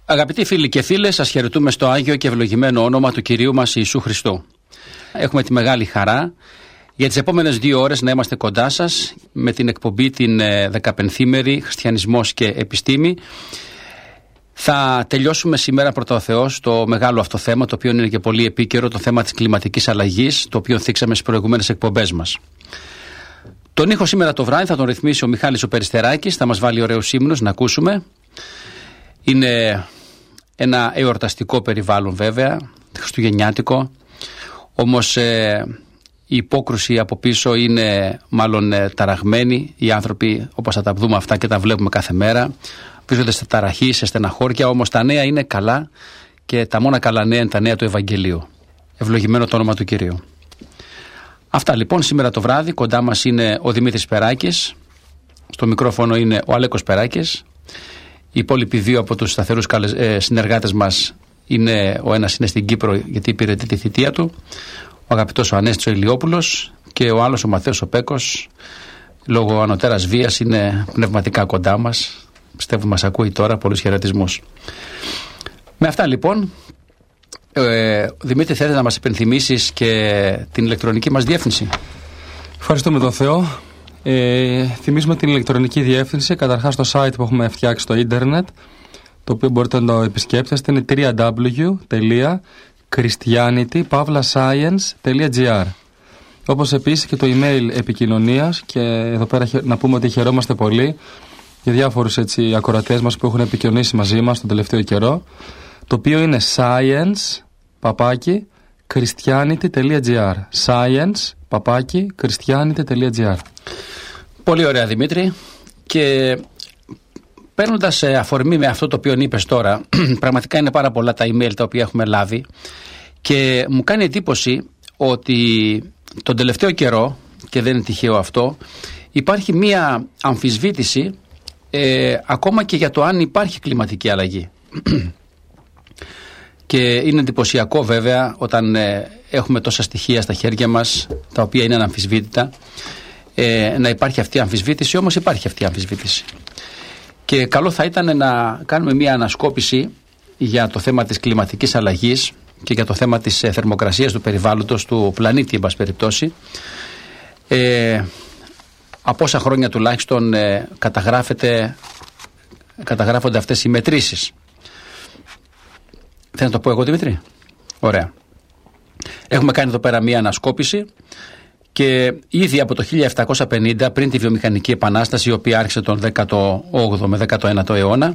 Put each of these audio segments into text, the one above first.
Αγαπητοί φίλοι και φίλες, σας χαιρετούμε στο Άγιο και ευλογημένο όνομα του Κυρίου μας Ιησού Χριστού. Έχουμε τη μεγάλη χαρά για τις επόμενες 2 ώρες να είμαστε κοντά σας με την εκπομπή την 15ημερη Χριστιανισμός και Επιστήμη. Θα τελειώσουμε σήμερα πρώτα ο Θεός το μεγάλο αυτό θέμα, το οποίο είναι και πολύ επίκαιρο, το θέμα της κλιματικής αλλαγής, το οποίο θίξαμε στις προηγούμενες εκπομπές μας. Τον ήχο σήμερα το βράδυ θα τον ρυθμίσει ο Μιχάλης ο Περιστεράκης, θα μας βάλει ωραίους ύμνους να ακούσουμε. Είναι ένα εορταστικό περιβάλλον βέβαια, χριστουγεννιάτικο, όμως η υπόκρουση από πίσω είναι μάλλον ταραγμένη. Οι άνθρωποι, όπως θα τα δούμε αυτά και τα βλέπουμε κάθε μέρα, βρίσκονται σε ταραχή, σε στεναχώρια, όμως τα νέα είναι καλά και τα μόνα καλά νέα είναι τα νέα του Ευαγγελίου. Ευλογημένο το όνομα του Κυρίου. Αυτά λοιπόν σήμερα το βράδυ. Κοντά μας είναι ο Δημήτρης Περάκης, στο μικρόφωνο είναι ο Αλέκος Περάκης. Οι υπόλοιποι 2 από τους σταθερούς συνεργάτες μας είναι, ο ένας είναι στην Κύπρο γιατί υπηρετεί τη θητεία του, ο αγαπητός ο Ανέστης ο Ηλιόπουλος, και ο άλλος ο Μαθαίος ο Πέκος, λόγω ανωτέρας βίας είναι πνευματικά κοντά μας. Πιστεύω μας ακούει τώρα, πολλούς χαιρετισμούς. Με αυτά λοιπόν, Δημήτρη, θέλετε να μας υπενθυμίσεις και την ηλεκτρονική μας διεύθυνση? Ευχαριστούμε τον Θεό. Θυμίζουμε την ηλεκτρονική διεύθυνση, καταρχάς το site που έχουμε φτιάξει στο ίντερνετ, το οποίο μπορείτε να το επισκέπτεστε, είναι www.christianity-science.gr. Όπως επίσης και το email επικοινωνίας, και εδώ πέρα να πούμε ότι χαιρόμαστε πολύ για διάφορους ακροατές μας που έχουν επικοινωνήσει μαζί μας τον τελευταίο καιρό, το οποίο είναι science-christianity.gr. science-christianity.gr. Πολύ ωραία, Δημήτρη. Και παίρνοντας αφορμή με αυτό το οποίο είπες τώρα, πραγματικά είναι πάρα πολλά τα email τα οποία έχουμε λάβει και μου κάνει εντύπωση ότι τον τελευταίο καιρό, και δεν είναι τυχαίο αυτό, υπάρχει μία αμφισβήτηση ακόμα και για το αν υπάρχει κλιματική αλλαγή. Και είναι εντυπωσιακό βέβαια όταν έχουμε τόσα στοιχεία στα χέρια μας, τα οποία είναι αναμφισβήτητα, να υπάρχει αυτή η αμφισβήτηση, όμως υπάρχει αυτή η αμφισβήτηση. Και καλό θα ήταν να κάνουμε μια ανασκόπηση για το θέμα της κλιματικής αλλαγής και για το θέμα της θερμοκρασίας του περιβάλλοντος του πλανήτη, εν πάση περιπτώσει. Από όσα χρόνια τουλάχιστον καταγράφονται αυτές οι μετρήσεις. Θέλω να το πω εγώ, Δημήτρη? Ωραία. Έχουμε κάνει εδώ πέρα μια ανασκόπηση και ήδη από το 1750, πριν τη βιομηχανική επανάσταση, η οποία άρχισε τον 18ο με 19ο αιώνα,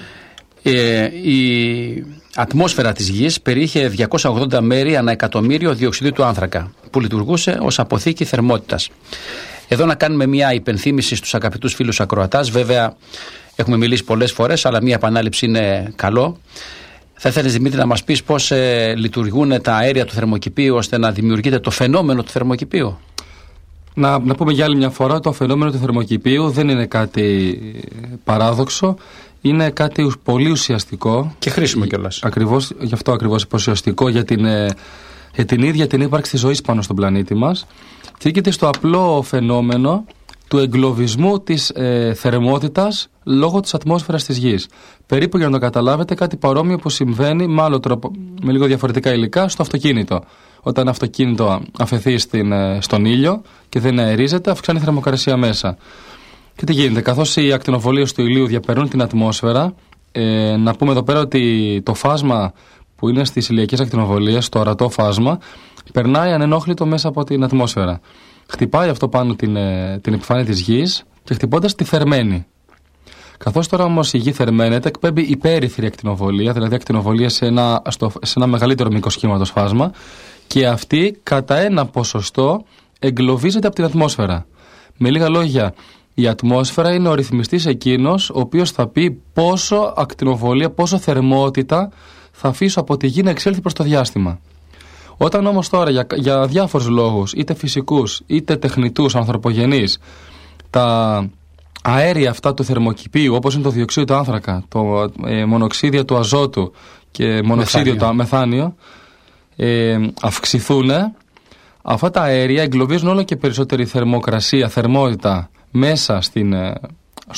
η ατμόσφαιρα της γης περιείχε 280 μέρη ανά εκατομμύριο διοξιδίου του άνθρακα, που λειτουργούσε ως αποθήκη θερμότητας. Εδώ να κάνουμε μια υπενθύμηση στους αγαπητούς φίλους ακροατάς. Βέβαια έχουμε μιλήσει πολλές φορές, αλλά μια επανάληψη είναι καλό. Θα ήθελες, Δημήτρη, να μας πεις πώς λειτουργούν τα αέρια του θερμοκηπίου ώστε να δημιουργείται το φαινόμενο του θερμοκηπίου? Να πούμε για άλλη μια φορά, το φαινόμενο του θερμοκηπίου δεν είναι κάτι παράδοξο, είναι κάτι πολύ ουσιαστικό. Και χρήσιμο κιόλας. Ακριβώς, γι' αυτό ακριβώς ουσιαστικό για την ίδια την ύπαρξη της ζωής πάνω στον πλανήτη μας. Θίγεται στο απλό φαινόμενο του εγκλωβισμού της θερμότητας λόγω της ατμόσφαιρας της γης. Περίπου, για να το καταλάβετε, κάτι παρόμοιο που συμβαίνει με άλλο τρόπο, με λίγο διαφορετικά υλικά, στο αυτοκίνητο. Όταν ένα αυτοκίνητο αφαιθεί στον ήλιο και δεν αερίζεται, αυξάνει η θερμοκρασία μέσα. Και τι γίνεται? Καθώς οι ακτινοβολίες του ηλίου διαπερνούν την ατμόσφαιρα, να πούμε εδώ πέρα ότι το φάσμα που είναι στις ηλιακές ακτινοβολίες, το ορατό φάσμα, περνάει ανενόχλητο μέσα από την ατμόσφαιρα. Χτυπάει αυτό πάνω την επιφάνεια της γης και χτυπώντας τη θερμαίνει. Καθώς τώρα όμως η γη θερμαίνεται, εκπέμπει υπέρυθρη ακτινοβολία, δηλαδή ακτινοβολία σε ένα μεγαλύτερο μήκος κύματος φάσμα, και αυτή κατά ένα ποσοστό εγκλωβίζεται από την ατμόσφαιρα. Με λίγα λόγια, η ατμόσφαιρα είναι ο ρυθμιστής εκείνος ο οποίος θα πει πόσο ακτινοβολία, πόσο θερμότητα θα αφήσω από τη γη να εξέλθει προς το διάστημα. Όταν όμως τώρα για διάφορους λόγους, είτε φυσικούς είτε τεχνητούς, ανθρωπογενείς, τα αέρια αυτά του θερμοκηπίου, όπως είναι το διοξείδιο του άνθρακα, το μονοξίδιο του αζότου και μονοξίδιο το μεθάνιο, αυξηθούν, αυτά τα αέρια εγκλωβίζουν όλο και περισσότερη θερμοκρασία, θερμότητα μέσα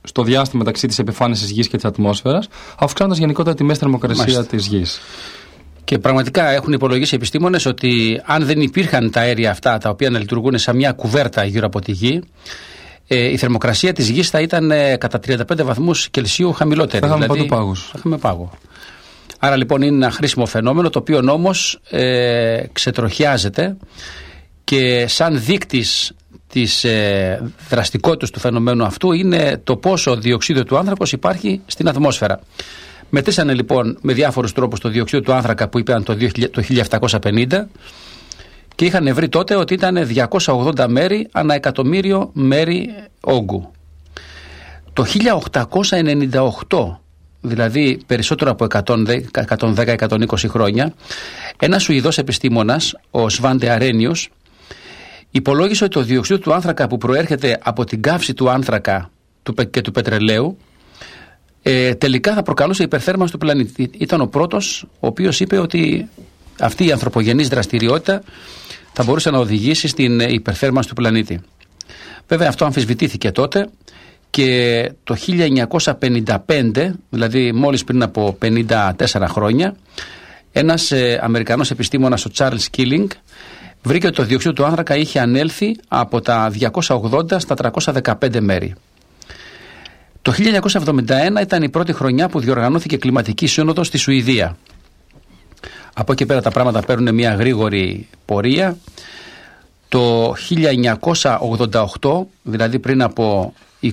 στο διάστημα μεταξύ της επιφάνειας της Γης και της ατμόσφαιρας, αυξάνοντας γενικότερα τη μέση θερμοκρασία της Γης. Και πραγματικά έχουν υπολογίσει οι επιστήμονες ότι αν δεν υπήρχαν τα αέρια αυτά τα οποία να λειτουργούν σαν μια κουβέρτα γύρω από τη Γη, η θερμοκρασία της Γης θα ήταν κατά 35 βαθμούς Κελσίου χαμηλότερη. Θα είχαμε παντού πάγους. Θα είχαμε πάγο. Άρα λοιπόν είναι ένα χρήσιμο φαινόμενο, το οποίο όμως ξετροχιάζεται και σαν δείκτης της δραστικότητας του φαινομένου αυτού είναι το πόσο διοξείδιο του άνθρακος υπάρχει στην ατμόσφαιρα. Μετρήσανε λοιπόν με διάφορους τρόπους το διοξείδιο του άνθρακα που είπαν το 1750 και είχαν βρει τότε ότι ήταν 280 μέρη ανά εκατομμύριο μέρη όγκου. Το 1898, δηλαδή περισσότερο από 110-120 χρόνια, ένας Σουηδός επιστήμονας, ο Σβάντε Αρένιος, υπολόγισε ότι το διοξείδιο του άνθρακα που προέρχεται από την καύση του άνθρακα και του πετρελαίου τελικά θα προκαλούσε υπερθέρμανση του πλανήτη. Ήταν ο πρώτος ο οποίος είπε ότι αυτή η ανθρωπογενής δραστηριότητα θα μπορούσε να οδηγήσει στην υπερθέρμανση του πλανήτη. Βέβαια αυτό αμφισβητήθηκε τότε και το 1955, δηλαδή μόλις πριν από 54 χρόνια, ένας Αμερικανός επιστήμονας, ο Charles Keeling, βρήκε ότι το διοξείδιο του άνθρακα είχε ανέλθει από τα 280 στα 315 μέρη. Το 1971 ήταν η πρώτη χρονιά που διοργανώθηκε κλιματική σύνοδος στη Σουηδία. Από εκεί πέρα τα πράγματα παίρνουν μια γρήγορη πορεία. Το 1988, δηλαδή πριν από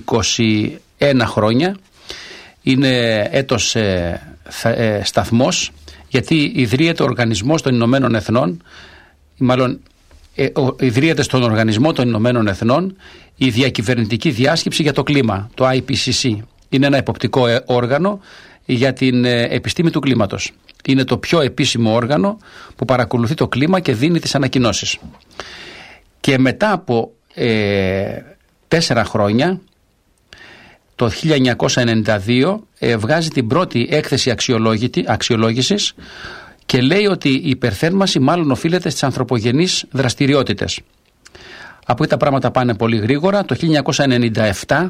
21 χρόνια, είναι έτος σταθμός, γιατί ιδρύεται ο Οργανισμός των Ηνωμένων Εθνών, μάλλον ιδρύεται στον Οργανισμό των Ηνωμένων Εθνών η διακυβερνητική διάσκεψη για το κλίμα, το IPCC. Είναι ένα εποπτικό όργανο για την επιστήμη του κλίματος. Είναι το πιο επίσημο όργανο που παρακολουθεί το κλίμα και δίνει τις ανακοινώσεις. Και μετά από 4 χρόνια, το 1992, βγάζει την πρώτη έκθεση αξιολόγησης και λέει ότι η υπερθέρμανση μάλλον οφείλεται στις ανθρωπογενείς δραστηριότητες. Από εκεί τα πράγματα πάνε πολύ γρήγορα. Το 1997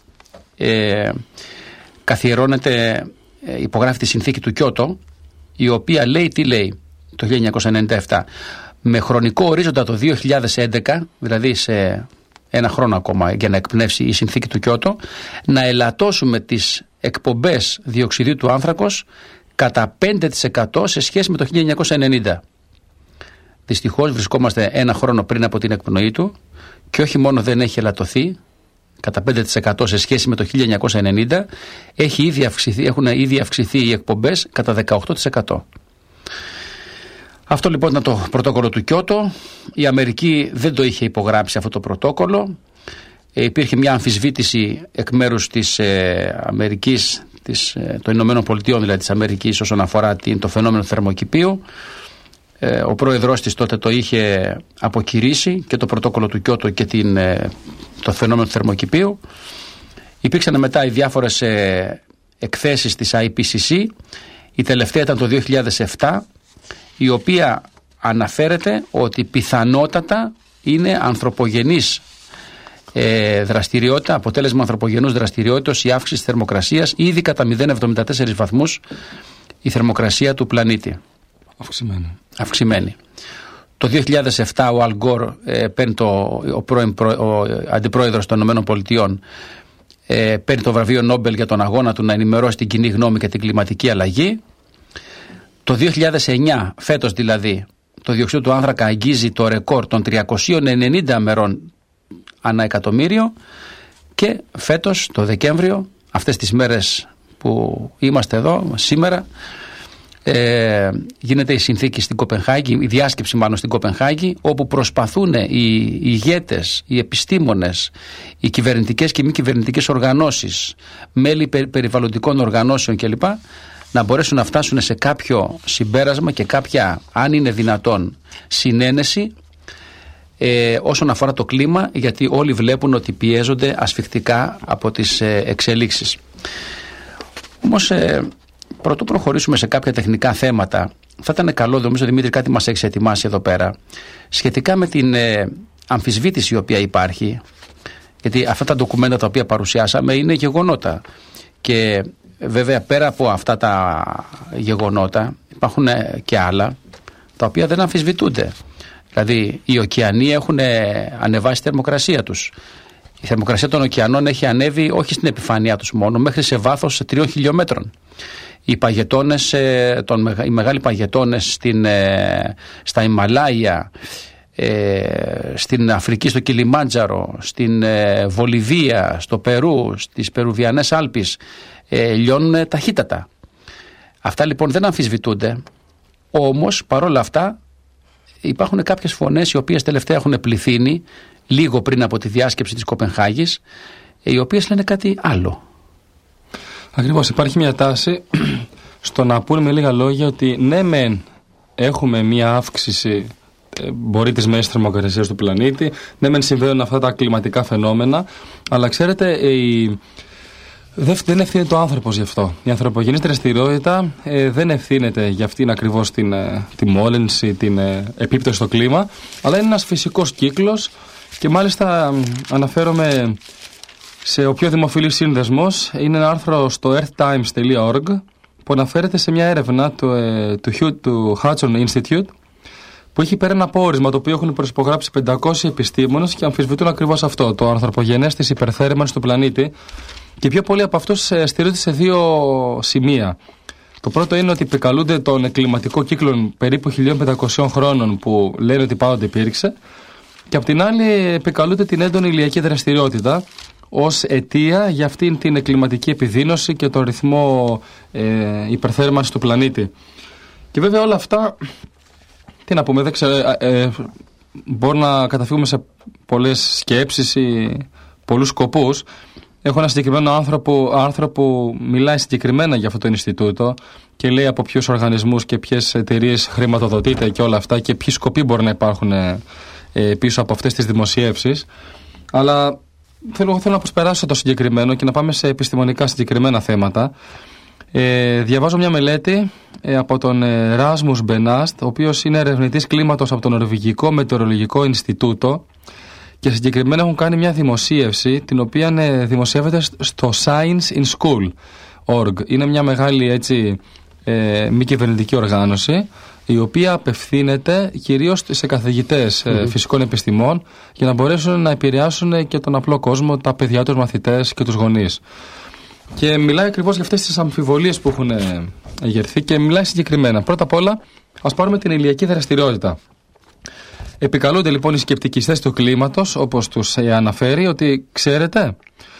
καθιερώνεται, υπογράφει τη συνθήκη του Κιώτο, η οποία λέει τι λέει το 1997. Με χρονικό ορίζοντα το 2011, δηλαδή σε ένα χρόνο ακόμα για να εκπνεύσει η συνθήκη του Κιώτο, να ελαττώσουμε τις εκπομπές διοξιδίου του άνθρακος κατά 5% σε σχέση με το 1990. Δυστυχώς βρισκόμαστε ένα χρόνο πριν από την εκπνοή του και όχι μόνο δεν έχει ελαττωθεί κατά 5% σε σχέση με το 1990, έχουν ήδη αυξηθεί οι εκπομπές κατά 18%. Αυτό λοιπόν ήταν το πρωτόκολλο του Κιώτο. Η Αμερική δεν το είχε υπογράψει αυτό το πρωτόκολλο. Υπήρχε μια αμφισβήτηση εκ μέρους της Αμερικής, των Ηνωμένων Πολιτειών δηλαδή της Αμερικής, όσον αφορά το φαινόμενο θερμοκηπίου. Ο πρόεδρος της τότε το είχε αποκηρύσει και το πρωτόκολλο του Κιώτο και το φαινόμενο του θερμοκηπίου. Υπήρξαν μετά οι διάφορες εκθέσεις της IPCC. Η τελευταία ήταν το 2007, η οποία αναφέρεται ότι πιθανότατα είναι ανθρωπογενής δραστηριότητα, αποτέλεσμα ανθρωπογενούς δραστηριότητας η αύξηση της θερμοκρασίας, ήδη κατά 0,74 βαθμούς η θερμοκρασία του πλανήτη. Αυξημένη. Το 2007 ο Αλ Γκόρ, ο αντιπρόεδρος των ΗΠΑ, παίρνει το βραβείο Νόμπελ για τον αγώνα του να ενημερώσει την κοινή γνώμη για την κλιματική αλλαγή. Το 2009, φέτος δηλαδή, το διοξείδιο του άνθρακα αγγίζει το ρεκόρ των 390 μερών ανά εκατομμύριο και φέτος, το Δεκέμβριο, αυτές τις μέρες που είμαστε εδώ σήμερα, γίνεται η συνθήκη στην Κοπενχάγη, η διάσκεψη μάλλον στην Κοπενχάγη, όπου προσπαθούν οι ηγέτες, οι επιστήμονες, οι κυβερνητικές και μη κυβερνητικές οργανώσεις, μέλη περιβαλλοντικών οργανώσεων κλπ, να μπορέσουν να φτάσουν σε κάποιο συμπέρασμα και κάποια, αν είναι δυνατόν, συνένεση όσον αφορά το κλίμα, γιατί όλοι βλέπουν ότι πιέζονται ασφικτικά από τις εξελίξεις. Όμως πρωτού προχωρήσουμε σε κάποια τεχνικά θέματα, θα ήταν καλό, νομίζω Δημήτρη, κάτι μας έχεις ετοιμάσει εδώ πέρα, σχετικά με την αμφισβήτηση η οποία υπάρχει Γιατί αυτά τα ντοκουμέντα τα οποία παρουσιάσαμε είναι γεγονότα. Και βέβαια πέρα από αυτά τα γεγονότα υπάρχουν και άλλα τα οποία δεν αμφισβητούνται. Δηλαδή οι ωκεανοί έχουν ανεβάσει τη θερμοκρασία τους. Η θερμοκρασία των ωκεανών έχει ανέβει όχι στην επιφάνειά τους μόνο, μέχρι σε βάθος 3 χιλιόμετρων. Οι παγετώνες, οι μεγάλοι παγετώνες στα Ιμαλάια, στην Αφρική, στο Κιλιμάντζαρο, στην Βολιβία, στο Περού, στις Περουβιανές Άλπεις, λιώνουν ταχύτατα. Αυτά λοιπόν δεν αμφισβητούνται. Όμως παρόλα αυτά υπάρχουν κάποιες φωνές οι οποίες τελευταία έχουν πληθύνει λίγο πριν από τη διάσκεψη της Κοπενχάγης, οι οποίες λένε κάτι άλλο. Ακριβώς, υπάρχει μια τάση στο να πούμε με λίγα λόγια ότι ναι μεν έχουμε μια αύξηση μπορεί της μέσης θερμοκρασίας του πλανήτη, ναι μεν συμβαίνουν αυτά τα κλιματικά φαινόμενα, αλλά ξέρετε δεν ευθύνεται ο άνθρωπος γι' αυτό. Η ανθρωπογενής δραστηριότητα δεν ευθύνεται για αυτήν ακριβώς τη μόλυνση, την επίπτωση στο κλίμα, αλλά είναι ένας φυσικός κύκλος και μάλιστα αναφέρομαι σε ο πιο δημοφιλής σύνδεσμος. Είναι ένα άρθρο στο earthtimes.org που αναφέρεται σε μια έρευνα του Hudson Institute που έχει πέρα ένα πόρισμα το οποίο έχουν προσυπογράψει 500 επιστήμονες και αμφισβητούν ακριβώς αυτό, το ανθρωπογενές της υπερθέρμανσης του πλανήτη. Και πιο πολλοί από αυτούς στηρίζονται σε 2 σημεία. Το πρώτο είναι ότι επικαλούνται τον κλιματικό κύκλο περίπου 1500 χρόνων που λένε ότι πάντοτε υπήρξε, και απ' την άλλη επικαλούνται την έντονη ηλιακή δραστηριότητα ως αιτία για αυτήν την κλιματική επιδείνωση και τον ρυθμό υπερθέρμανσης του πλανήτη. Και βέβαια όλα αυτά, τι να πούμε, δεν ξέρω, μπορεί να καταφύγουμε σε πολλές σκέψεις ή πολλούς σκοπούς. Έχω ένα συγκεκριμένο άρθρο που μιλάει συγκεκριμένα για αυτό το Ινστιτούτο και λέει από ποιους οργανισμούς και ποιες εταιρείες χρηματοδοτείται και όλα αυτά και ποιοι σκοποί μπορεί να υπάρχουν πίσω από αυτές τις δημοσιεύσεις. Αλλά θέλω να προσπεράσω το συγκεκριμένο και να πάμε σε επιστημονικά συγκεκριμένα θέματα. Διαβάζω μια μελέτη από τον Ράσμους Μπενάστ, ο οποίος είναι ερευνητής κλίματος από το Νορβηγικό Μετεωρολογικό Ινστιτούτο, και συγκεκριμένα έχουν κάνει μια δημοσίευση την οποία δημοσιεύεται στο Science in School.org. Είναι μια μεγάλη μη κυβερνητική οργάνωση η οποία απευθύνεται κυρίως σε καθηγητές φυσικών επιστημών για να μπορέσουν να επηρεάσουν και τον απλό κόσμο, τα παιδιά, τους μαθητές και τους γονείς. Και μιλάει ακριβώς για αυτές τις αμφιβολίες που έχουν εγερθεί και μιλάει συγκεκριμένα. Πρώτα απ' όλα ας πάρουμε την ηλιακή δραστηριότητα. Επικαλούνται λοιπόν οι σκεπτικιστές του κλίματος, όπως τους αναφέρει, ότι ξέρετε,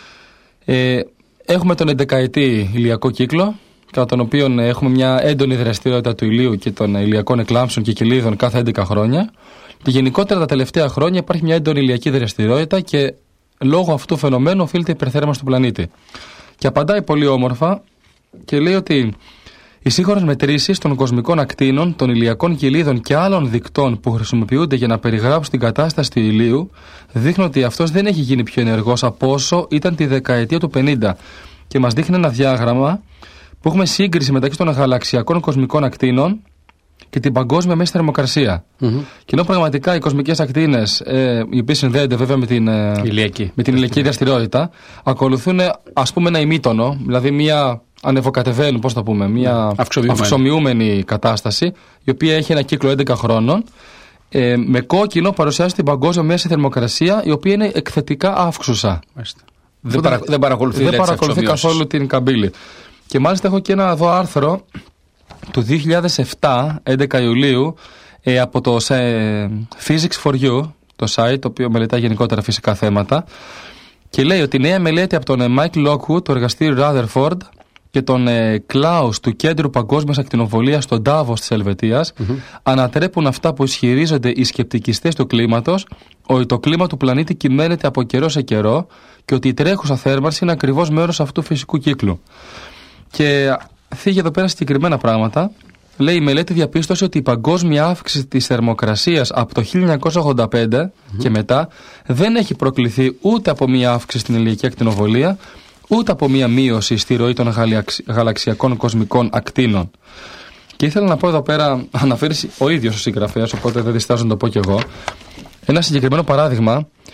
έχουμε τον 11ετή ηλιακό κύκλο, κατά τον οποίο έχουμε μια έντονη δραστηριότητα του ηλίου και των ηλιακών εκλάμψεων και κυλίδων κάθε 11 χρόνια. Και γενικότερα τα τελευταία χρόνια υπάρχει μια έντονη ηλιακή δραστηριότητα και λόγω αυτού του φαινομένου οφείλεται η υπερθέρμανση του πλανήτη. Και απαντάει πολύ όμορφα και λέει ότι οι σύγχρονες μετρήσεις των κοσμικών ακτίνων, των ηλιακών κυλίδων και άλλων δικτών που χρησιμοποιούνται για να περιγράψουν την κατάσταση του ηλίου δείχνουν ότι αυτός δεν έχει γίνει πιο ενεργός από όσο ήταν τη δεκαετία του 50. Και μας δείχνει ένα διάγραμμα που έχουμε σύγκριση μεταξύ των γαλαξιακών κοσμικών ακτίνων και την παγκόσμια μέση θερμοκρασία. Και ενώ πραγματικά οι κοσμικές ακτίνες, οι οποίες συνδέονται βέβαια με την ηλιακή δραστηριότητα, ακολουθούν ας πούμε ένα ημίτονο, δηλαδή μια ανεβοκατεβαίνουν, πώς το πούμε, μια αυξομοιούμενη κατάσταση, η οποία έχει ένα κύκλο 11 χρόνων. Με κόκκινο παρουσιάζει την παγκόσμια μέση θερμοκρασία, η οποία είναι εκθετικά αύξουσα. Δεν παρακολουθεί καθόλου την καμπύλη. Και μάλιστα έχω και ένα εδώ άρθρο του 2007, 11 Ιουλίου, από το Physics for You, το site, το οποίο μελετάει γενικότερα φυσικά θέματα, και λέει ότι η νέα μελέτη από τον Mike Lockwood, το εργαστήριο Rutherford, και τον Klaus του Κέντρου Παγκόσμιας Ακτινοβολίας στο Ντάβος της Ελβετίας ανατρέπουν αυτά που ισχυρίζονται οι σκεπτικιστές του κλίματος, ότι το κλίμα του πλανήτη κυμαίνεται από καιρό σε καιρό και ότι η τρέχουσα θέρμανση είναι ακριβώς μέρος αυτού του φυσικού κύκλου. Και θίγει εδώ πέρα συγκεκριμένα πράγματα. Λέει η μελέτη διαπίστωσε ότι η παγκόσμια αύξηση της θερμοκρασίας από το 1985 και μετά δεν έχει προκληθεί ούτε από μια αύξηση στην ηλιακή ακτινοβολία, ούτε από μια μείωση στη ροή των γαλαξιακών κοσμικών ακτίνων. Και ήθελα να πω εδώ πέρα, αναφέρει ο ίδιος ο συγγραφέας, οπότε δεν διστάζω να το πω κι εγώ, ένα συγκεκριμένο παράδειγμα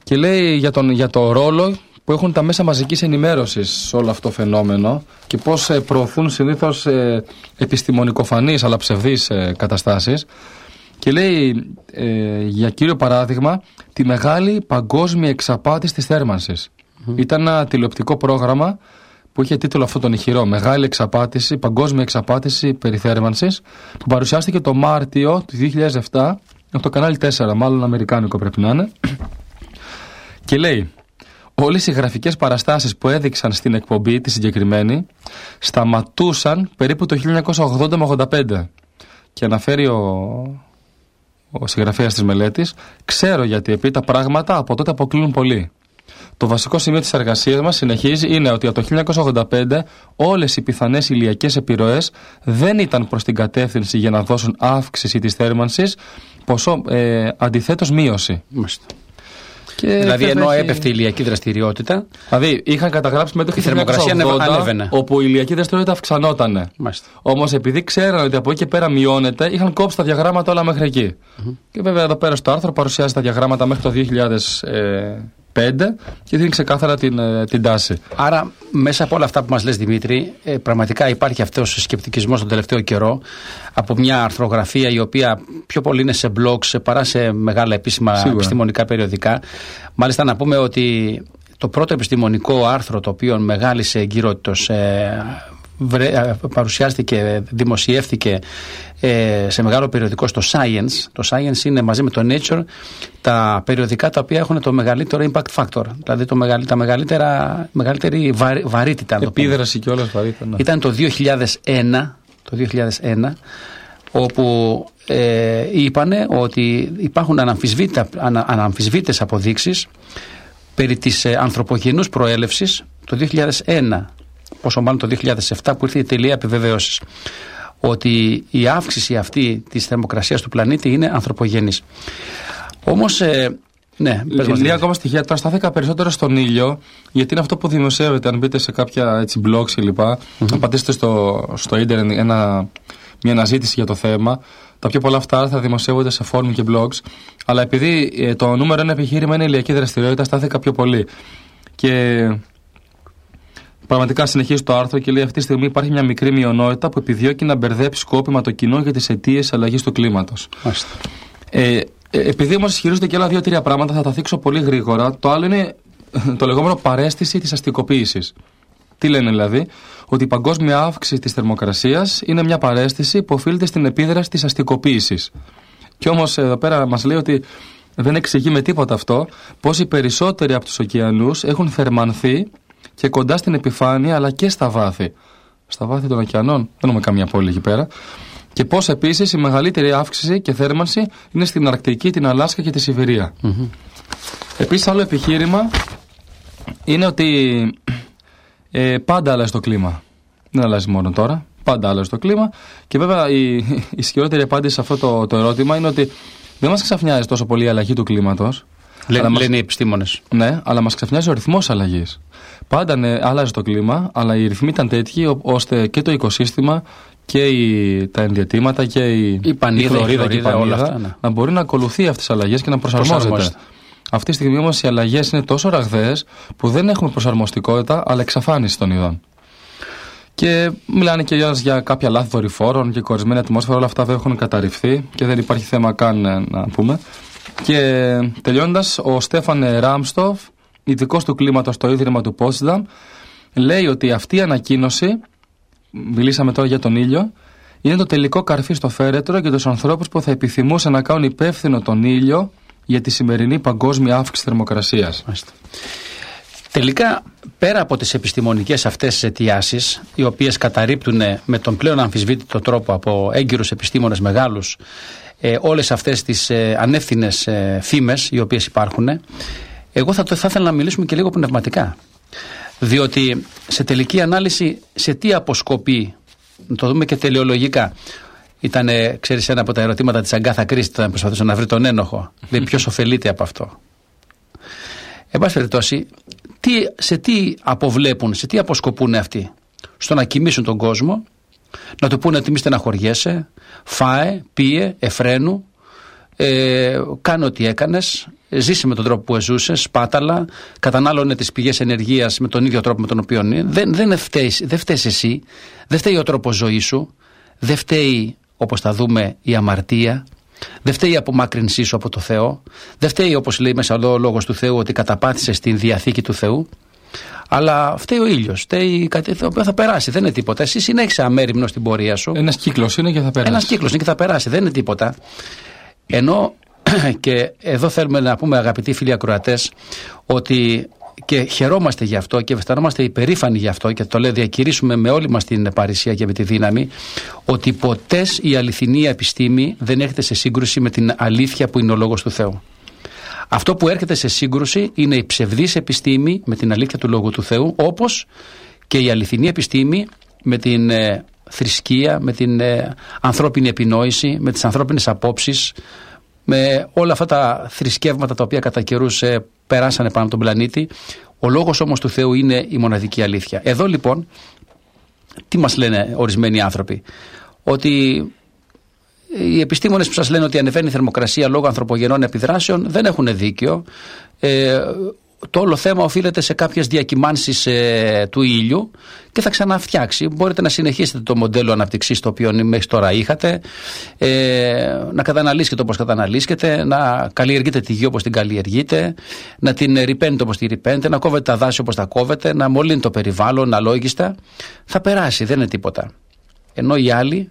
Και λέει για το ρόλο που έχουν τα μέσα μαζικής ενημέρωσης σε όλο αυτό το φαινόμενο και πώς προωθούν συνήθως επιστημονικοφανείς αλλά ψευδείς καταστάσεις. Και λέει για κύριο παράδειγμα τη μεγάλη παγκόσμια εξαπάτηση της θέρμανσης. Ήταν ένα τηλεοπτικό πρόγραμμα που είχε τίτλο αυτό τον ηχηρό, Μεγάλη εξαπάτηση, παγκόσμια εξαπάτηση περιθέρμανσης, που παρουσιάστηκε το Μάρτιο του 2007 από το κανάλι 4, μάλλον αμερικάνικο πρέπει να είναι. Και λέει, όλες οι γραφικές παραστάσεις που έδειξαν στην εκπομπή τη συγκεκριμένη σταματούσαν περίπου το 1980 με 85. Και αναφέρει ο συγγραφέας της μελέτης, ξέρω γιατί επειδή τα πράγματα από τότε αποκλίνουν πολύ. Το βασικό σημείο της εργασίας μας, συνεχίζει, είναι ότι από το 1985 όλες οι πιθανές ηλιακές επιρροές δεν ήταν προς την κατεύθυνση για να δώσουν αύξηση της θέρμανσης, ποσό αντιθέτως μείωση. Μάλιστα. Δηλαδή ενώ έπεφτε η ηλιακή δραστηριότητα. Δηλαδή είχαν καταγράψει μέχρι το 1980 όπου η ηλιακή δραστηριότητα αυξανότανε. Όμως επειδή ξέραν ότι από εκεί και πέρα μειώνεται, είχαν κόψει τα διαγράμματα όλα μέχρι εκεί. Και βέβαια εδώ πέρα στο άρθρο παρουσιάζει τα διαγράμματα μέχρι το 2005 και δίνει ξεκάθαρα την τάση. Άρα μέσα από όλα αυτά που μας λες, Δημήτρη, πραγματικά υπάρχει αυτός ο σκεπτικισμός τον τελευταίο καιρό από μια αρθρογραφία η οποία πιο πολύ είναι σε blogs παρά σε μεγάλα επίσημα επιστημονικά περιοδικά. Μάλιστα να πούμε ότι το πρώτο επιστημονικό άρθρο το οποίο μεγάλησε εγκυρότητος παρουσιάστηκε, δημοσιεύθηκε σε μεγάλο περιοδικό στο Science. Το Science είναι μαζί με το Nature τα περιοδικά τα οποία έχουν το μεγαλύτερο impact factor, δηλαδή τα μεγαλύτερη βαρύτητα. Επίδραση και όλες βαρύτητα. Ναι. Ήταν το 2001 όπου είπανε ότι υπάρχουν αναμφισβήτητες αποδείξεις περί της ανθρωπογενούς προέλευσης το 2001, πόσο μάλλον το 2007 που ήρθε η τελεία επιβεβαίωσης ότι η αύξηση αυτή της θερμοκρασίας του πλανήτη είναι ανθρωπογενής. Όμως, ναι, λίγα ακόμα στοιχεία. Τώρα στάθηκα περισσότερο στον ήλιο, γιατί είναι αυτό που δημοσιεύεται. Αν μπείτε σε κάποια blogs και λοιπά, αν πατήσετε στο ίντερνετ μια αναζήτηση για το θέμα, τα πιο πολλά αυτά θα δημοσιεύονται σε φόρουμ και blogs. Αλλά επειδή το νούμερο ένα επιχείρημα είναι η ηλιακή δραστηριότητα, στάθηκα πιο πολύ. Και πραγματικά συνεχίζει το άρθρο και λέει: αυτή τη στιγμή υπάρχει μια μικρή μειονότητα που επιδιώκει να μπερδέψει σκόπιμα το κοινό για τις αιτίες αλλαγής του κλίματος. Επειδή όμως ισχυρίζονται και άλλα 2-3 πράγματα, θα τα θίξω πολύ γρήγορα. Το άλλο είναι το λεγόμενο παρέστηση της αστικοποίησης. Τι λένε δηλαδή? Ότι η παγκόσμια αύξηση της θερμοκρασίας είναι μια παρέστηση που οφείλεται στην επίδραση της αστικοποίησης. Και όμως εδώ πέρα μας λέει ότι δεν εξηγεί με τίποτα αυτό πως οι περισσότεροι από τους ωκεανούς έχουν θερμανθεί και κοντά στην επιφάνεια αλλά και στα βάθη. Στα βάθη των ωκεανών δεν έχουμε καμία πόλη εκεί πέρα. Και πως επίσης η μεγαλύτερη αύξηση και θέρμανση είναι στην Αρκτική, την Αλάσκα και τη Σιβηρία. Επίσης άλλο επιχείρημα είναι ότι πάντα αλλάζει το κλίμα. Δεν αλλάζει μόνο τώρα. Πάντα αλλάζει το κλίμα. Και βέβαια η ισχυρότερη απάντηση σε αυτό το ερώτημα είναι ότι δεν μας ξαφνιάζει τόσο πολύ η αλλαγή του κλίματος. Λένε οι επιστήμονες. Ναι, αλλά μας ξαφνιάζει ο ρυθμός αλλαγής. Πάντα ναι, άλλαζε το κλίμα, αλλά οι ρυθμοί ήταν τέτοιοι ώστε και το οικοσύστημα και τα ενδιατήματα και η χλωρίδα και η πανίδα αυτά, ναι, να μπορεί να ακολουθεί αυτές τις αλλαγές και να προσαρμόζεται. Αυτή τη στιγμή όμως οι αλλαγές είναι τόσο ραγδαίες που δεν έχουμε προσαρμοστικότητα αλλά εξαφάνιση των ειδών. Και μιλάνε και για κάποια λάθη δορυφόρων και κορισμένη ατμόσφαιρα, όλα αυτά δεν έχουν καταρριφθεί και δεν υπάρχει θέμα καν να πούμε. Και τελειώνοντας, ο Στέφαν Ράμστοφ, ειδικός του κλίματος στο Ίδρυμα του Πότσνταμ, λέει ότι αυτή η ανακοίνωση, μιλήσαμε τώρα για τον ήλιο, είναι το τελικό καρφί στο φέρετρο για τους ανθρώπους που θα επιθυμούσαν να κάνουν υπεύθυνο τον ήλιο για τη σημερινή παγκόσμια αύξηση θερμοκρασίας. Τελικά, πέρα από τις επιστημονικές αυτές αιτιάσεις, οι οποίες καταρρίπτουν με τον πλέον αμφισβήτητο τρόπο από έγκυρους επιστήμονες μεγάλους όλες αυτές τις ανεύθυνες φήμες οι οποίες υπάρχουν, εγώ θα ήθελα να μιλήσουμε και λίγο πνευματικά. Διότι σε τελική ανάλυση, σε τι αποσκοπεί, να το δούμε και τελειολογικά. Ήταν, ξέρεις, ένα από τα ερωτήματα της Αγκάθα Κρίστη όταν προσπαθούσε να βρει τον ένοχο. Δηλαδή, ποιος ωφελείται από αυτό. Εν πάση περιπτώσει, σε τι αποβλέπουν, σε τι αποσκοπούν αυτοί? Στο να κοιμήσουν τον κόσμο, να του πούνε ότι μη στεναχωριέσαι, φάε, πίε, εφραίνου, κάνε ό,τι έκανες, ζήσε με τον τρόπο που ζούσες, σπάταλα, κατανάλωνε τις πηγές ενεργείας με τον ίδιο τρόπο με τον οποίο είναι. Δεν φταίεις εσύ, δεν φταίει ο τρόπος ζωής σου, δεν φταίει, όπως θα δούμε, η αμαρτία, δεν φταίει η απομάκρυνσή σου από το Θεό, δεν φταίει, όπως λέει μέσα ο λόγος του Θεού, ότι καταπάτησες την Διαθήκη του Θεού, αλλά φταίει ο ήλιος, φταίει κάτι το οποίο θα περάσει, δεν είναι τίποτα. Εσύ συνέχισε αμέριμνο στην πορεία σου. Ένας κύκλος είναι και θα περάσει. Ένας κύκλος είναι και θα περάσει, δεν είναι τίποτα. Ενώ και εδώ θέλουμε να πούμε, αγαπητοί φίλοι ακροατές, ότι και χαιρόμαστε γι' αυτό και αισθανόμαστε υπερήφανοι γι' αυτό και το λέω διακηρύσουμε με όλη μας την παρησία και με τη δύναμη, ότι ποτέ η αληθινή επιστήμη δεν έρχεται σε σύγκρουση με την αλήθεια που είναι ο Λόγος του Θεού. Αυτό που έρχεται σε σύγκρουση είναι η ψευδής επιστήμη με την αλήθεια του Λόγου του Θεού, όπως και η αληθινή επιστήμη με την θρησκεία, με την ανθρώπινη επινόηση, με τις ανθρώπινες απόψεις, με όλα αυτά τα θρησκεύματα τα οποία κατά καιρούς περάσανε πάνω από τον πλανήτη. Ο Λόγος όμως του Θεού είναι η μοναδική αλήθεια. Εδώ λοιπόν τι μας λένε ορισμένοι άνθρωποι? Ότι οι επιστήμονες που σας λένε ότι ανεβαίνει η θερμοκρασία λόγω ανθρωπογενών επιδράσεων δεν έχουν δίκιο. Το όλο θέμα οφείλεται σε κάποιες διακυμάνσεις του ήλιου και θα ξαναφτιάξει. Μπορείτε να συνεχίσετε το μοντέλο αναπτυξής το οποίο μέχρι τώρα είχατε, να καταναλύσετε όπως καταναλύσκετε, να καλλιεργείτε τη γη όπως την καλλιεργείτε, να την ρυπαίνετε όπως τη ρυπαίνετε, να κόβετε τα δάση όπως τα κόβετε, να μολύνετε το περιβάλλον αλόγιστα. Θα περάσει, δεν είναι τίποτα. Ενώ οι άλλοι,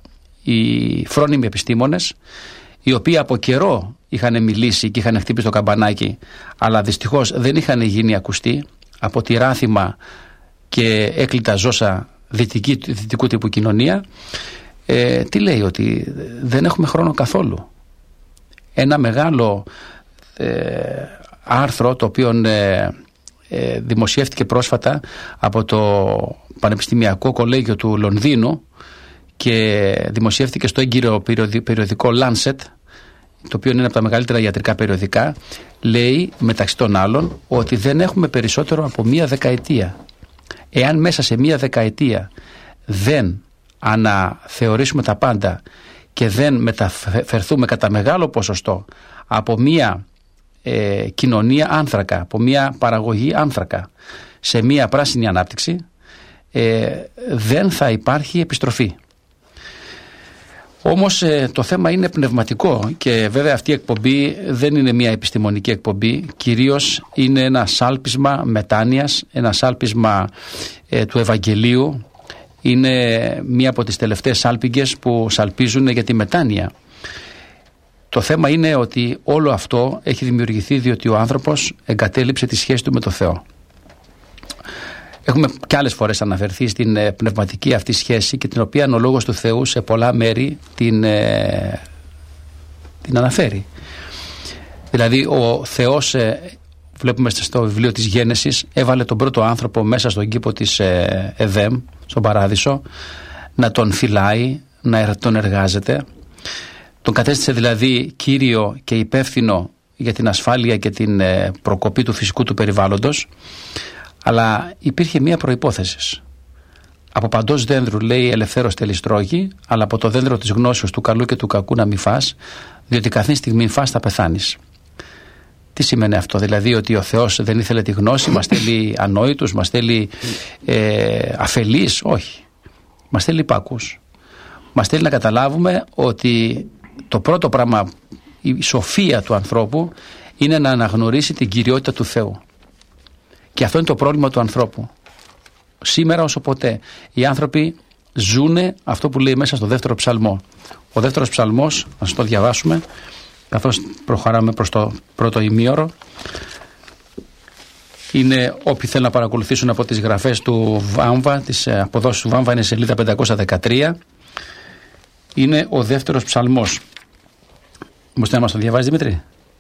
οι φρόνιμοι επιστήμονες, οι οποίοι από καιρό είχαν μιλήσει και είχαν χτύπησει το καμπανάκι, αλλά δυστυχώς δεν είχαν γίνει ακουστοί από τη ράθιμα και έκλειτα ζώσα δυτικού τύπου κοινωνία, τι λέει? Ότι δεν έχουμε χρόνο καθόλου. Ένα μεγάλο άρθρο το οποίο δημοσιεύτηκε πρόσφατα από το Πανεπιστημιακό Κολέγιο του Λονδίνου και δημοσιεύτηκε στο έγκυρο περιοδικό Lancet, το οποίο είναι από τα μεγαλύτερα ιατρικά περιοδικά, λέει μεταξύ των άλλων ότι δεν έχουμε περισσότερο από μία δεκαετία. Εάν μέσα σε μία δεκαετία δεν αναθεωρήσουμε τα πάντα και δεν μεταφερθούμε κατά μεγάλο ποσοστό από μία κοινωνία άνθρακα, από μία παραγωγή άνθρακα σε μία πράσινη ανάπτυξη, δεν θα υπάρχει επιστροφή. Όμως το θέμα είναι πνευματικό και βέβαια αυτή η εκπομπή δεν είναι μια επιστημονική εκπομπή, κυρίως είναι ένα σάλπισμα μετάνοιας, ένα σάλπισμα του Ευαγγελίου, είναι μία από τις τελευταίες σάλπιγγες που σαλπίζουν για τη μετάνοια. Το θέμα είναι ότι όλο αυτό έχει δημιουργηθεί διότι ο άνθρωπος εγκατέλειψε τη σχέση του με το Θεό. Έχουμε και άλλες φορές αναφερθεί στην πνευματική αυτή σχέση και την οποία ο Λόγος του Θεού σε πολλά μέρη την αναφέρει. Δηλαδή ο Θεός, βλέπουμε στο βιβλίο της Γένεσης, έβαλε τον πρώτο άνθρωπο μέσα στον κήπο της Εδέμ, στον Παράδεισο, να τον φυλάει, να τον εργάζεται. Τον κατέστησε δηλαδή κύριο και υπεύθυνο για την ασφάλεια και την προκοπή του φυσικού του περιβάλλοντος. Αλλά υπήρχε μία προϋπόθεση. Από παντός δένδρου, λέει, ελευθέρως τελιστρώγει, αλλά από το δένδρο της γνώσεως του καλού και του κακού να μην φας, διότι καθήν στιγμή φας θα πεθάνεις. Τι σημαίνει αυτό? Δηλαδή ότι ο Θεός δεν ήθελε τη γνώση, μας θέλει ανόητους, μας θέλει αφελείς? Όχι. Μας θέλει υπάκους. Μας θέλει να καταλάβουμε ότι το πρώτο πράγμα, η σοφία του ανθρώπου, είναι να αναγνωρίσει την κυριότητα του Θεού. Και αυτό είναι το πρόβλημα του ανθρώπου. Σήμερα όσο ποτέ οι άνθρωποι ζουνε αυτό που λέει μέσα στο δεύτερο ψαλμό. Ο δεύτερος ψαλμός, να σας το διαβάσουμε καθώς προχωράμε προς το πρώτο ημίωρο. Είναι, όποιοι θέλουν να παρακολουθήσουν από τις γραφές του Βάμβα, τις αποδόσεις του Βάμβα, είναι σελίδα 513. Είναι ο δεύτερος ψαλμός. Μπορείτε να μας το διαβάσει, Δημήτρη?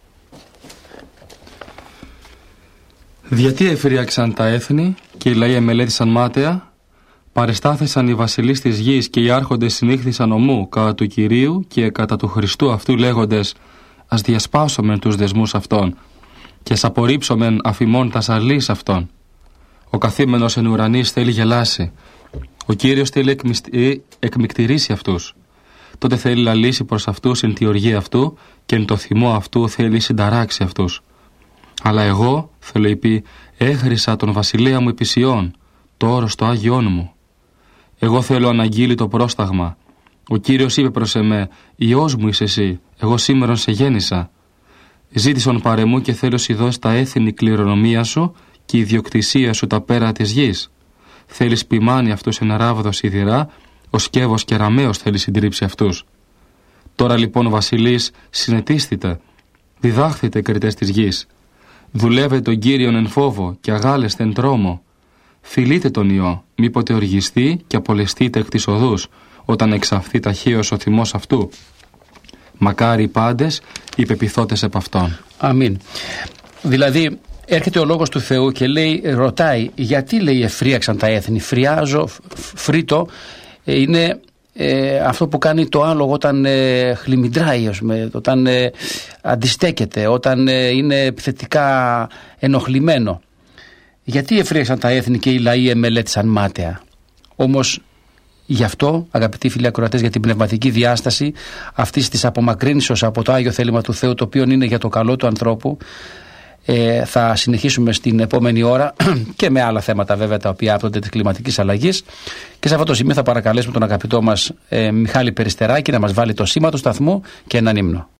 Γιατί εφηριάξαν τα έθνη και οι λαοί εμελέτησαν μάταια, παρεστάθησαν οι βασιλείς της γης και οι άρχοντες συνήχθησαν ομού κατά του Κυρίου και κατά του Χριστού αυτού λέγοντες, ας διασπάσομεν τους δεσμούς αυτών και ας απορρίψομεν αφημών τα σαλείς αυτών. Ο καθήμενος εν ουρανής θέλει γελάσει, ο Κύριος θέλει εκμυκτηρήσει αυτούς. τότε θέλει λαλήσει προς αυτούς εν τη οργή αυτού και εν το θυμό αυτού θέλει συνταράξει αυτούς. Αλλά εγώ, θέλω είπε, έχρισα τον βασιλέα μου επί Σιών, το όρος το Άγιόν μου. Εγώ θέλω αναγγείλει το πρόσταγμα. Ο Κύριος είπε προς εμέ, Υιός μου είσαι εσύ, εγώ σήμερον σε γέννησα. Ζήτησον παρεμού και θέλω σοι δώσει τα έθνη κληρονομία σου και η ιδιοκτησία σου τα πέρα της γης. Θέλεις ποιμάνει αυτούς εν ράβδο σιδηρά, ο σκεύος και ραμαίος θέλει συντρίψει αυτούς. Τώρα λοιπόν βασιλείς συνετίστητε, διδάχθητε κριτές της γης. Δουλεύετε τον Κύριον εν φόβο και αγάλεστε εν τρόμο. Φιλείτε τον ιό, μήποτε οργιστεί και απολεστείτε εκ της οδούς, όταν εξαφθεί ταχύως ο θυμός αυτού. Μακάρι οι πάντες οι πεποιθώτες επ' αυτόν. Αμήν. Δηλαδή έρχεται ο λόγος του Θεού και λέει, ρωτάει, γιατί λέει εφρίαξαν τα έθνη. Φριάζω, φρίτο είναι αυτό που κάνει το άλογο όταν χλιμιντράει, όταν αντιστέκεται, όταν είναι επιθετικά ενοχλημένο. Γιατί εφρίαξαν τα έθνη και οι λαοί εμελέτησαν μάταια. Όμως γι' αυτό, αγαπητοί φίλοι ακροατές, για την πνευματική διάσταση αυτής της απομακρύνσεως από το Άγιο θέλημα του Θεού, το οποίο είναι για το καλό του ανθρώπου, θα συνεχίσουμε στην επόμενη ώρα και με άλλα θέματα βέβαια τα οποία άπτονται της κλιματικής αλλαγής. Και σε αυτό το σημείο θα παρακαλέσουμε τον αγαπητό μας Μιχάλη Περιστεράκη να μας βάλει το σήμα του σταθμού και έναν ύμνο.